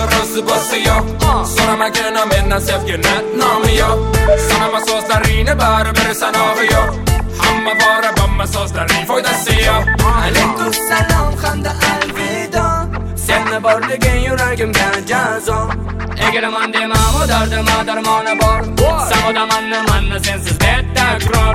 ro'zi bo'lsa yo'q so'ramagin mendan sevgini nomi yo'q sanama so'zlaringni baribir sanog'i yo'q hamma bora bomba so'zlaring foydasi yo'q alaykum salom hamda alvido senni borliging yuragimga jazo egaraman demamu dardima darmoni bor savodamanni manni sensiz deb takror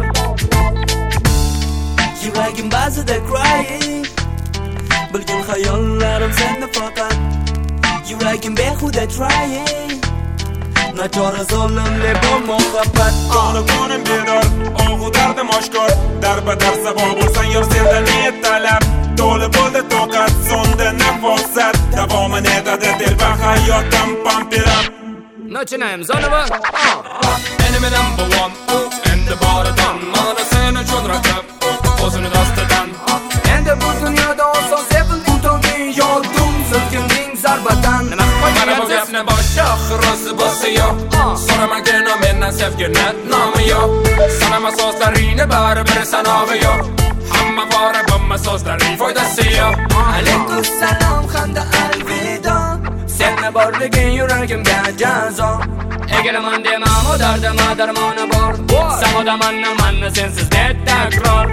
yuragim ba'zida crying bilgin xayollarim senda faqat yuragim behuda trying nachora zolimli bu muhabbat ko'nim bedor og'u dardim oshkor darbadar sabo bo'lsang yor senda niyat talab to'li bo'ldi toqat sonda nafosat davomin etadi telba hayotim pampirab Начинаем заново. Enemy number one endi boridan mana sen uchun raqib o'zini dastidan Endi bu dunyoda oson sevilding tonging yodim silkinding zarbadan mana bu gapni boshqa ro'zi bo'lsa yo'q so'ramagin mendan sevgini nomi yo'q sanama so'zlaringni baribir sanog'i yo'q hamma bora bomba so'zlaring foydasi yo'q alaykum salom hamda alvido senni borliging yuragimga jazo egaraman demamu dardima darmoni bor savodamanni manni sensiz deb takror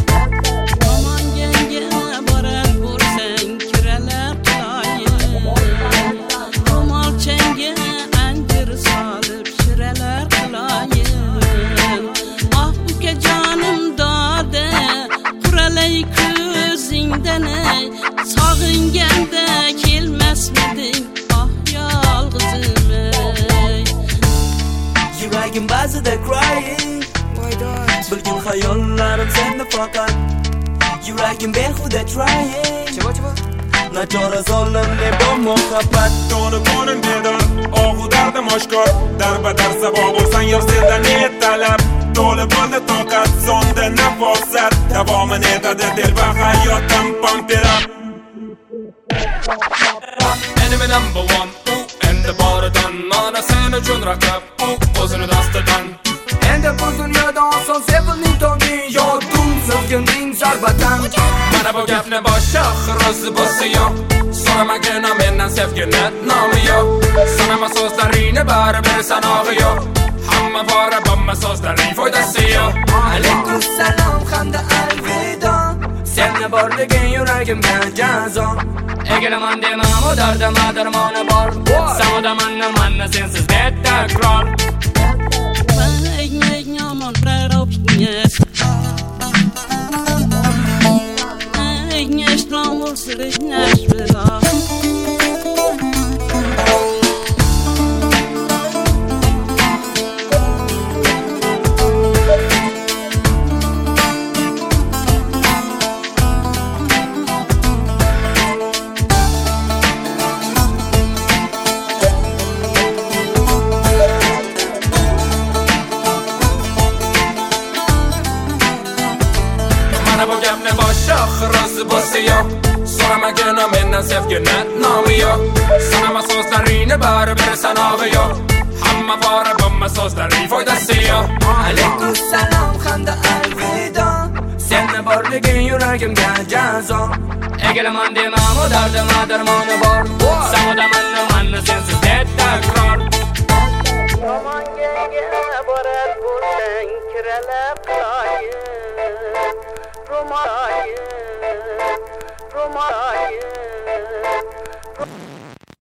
Sağınganda kelmasmiding ah yolg'izim yuragim ba'zida crying bilgin xayollarim senda faqat yuragim behuda trying nachora zolimli bu muhabbat ko'nim bedor og'u dardim oshkor darbadar sabo bo'lsang yor senda niyat talab to'li bo'ldi toqat sonda nafosat davomin etadi telba hayotim pampirab Enemy number one endi boridan mana sen uchun raqib o'zini dastidan endi bu dunyoda oson sevilding tonging yodim silkinding zarbadan mana bu gapni boshqa ro'zi bo'lsa yo'q so'ramagin mendan sevgini nomi yo'q sanama so'zlaringni baribir sanog'i yo'q hamma bora bomba so'zlaring foydasi yo'q alaykum salom hamda alvido senni borliging yuragimga jazo egaraman demamu dardima darmoni bor savodamanni manni sensiz deb takror mana bu gapni boshqa ro'zi bo'lsa yo'q so'ramagin mendan sevgini nomi yo'q sanama so'zlaringni baribir sanog'i yo'q hamma bora bomba so'zlaring foydasi yo'q alaykum salom hamda alvido senni borliging yuragimga jazo egaraman demamu dardima darmoni bor savodamanni manni sensiz deb takror Romanga borar bo'lsang kiralab qilayin ro'moyim